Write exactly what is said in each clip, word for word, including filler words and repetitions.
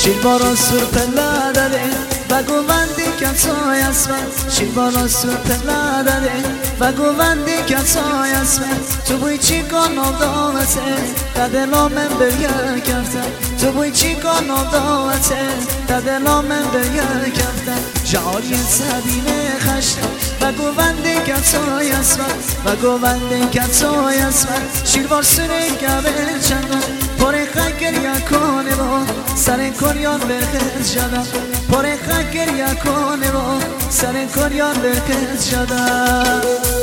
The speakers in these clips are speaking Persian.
Silvaro sur pelladare Vagovandi canzoi asfalt Silvaro sur pelladare Vagovandi canzoi asfalt Tu vuoi ci conosco se Ta de l'uomo per gli cafta Tu vuoi ci conosco se Ta de l'uomo per gli cafta Jari sabine khashta Vagovandi canzoi asfalt Vagovandi canzoi asfalt Silvaro sur gavel پره خاکر یا کنه با سر کریان برخز شدم پره خاکر یا کنه با سر کریان برخز شدم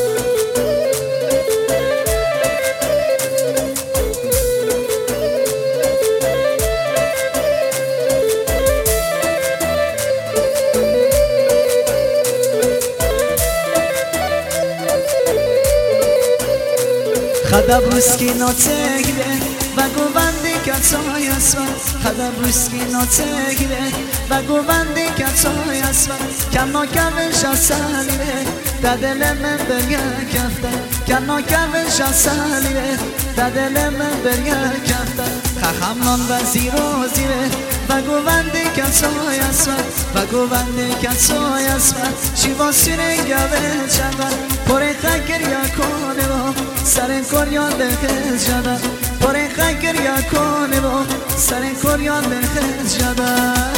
خدا بروسکی ناتگله Vagovandi canzoi asfalt Khada bruski notegile Vagovandi canzoi asfalt Kanno kavesha salire Da delemen berge kafta Kanno kavesha salire Da delemen berge kafta Khahamnon vazir o zire Vagovandi canzoi asfalt Vagovandi canzoi asfalt Shivosire gave chanda Pore khaker ya kone bo Sare koryon berkhez jada پره خاکر یا کنه با سر کریان برخز جدن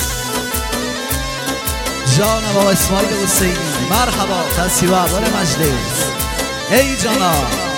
جانم آقا اسماعیل حسینی مرحبا تصویب اول مجلس ای جانم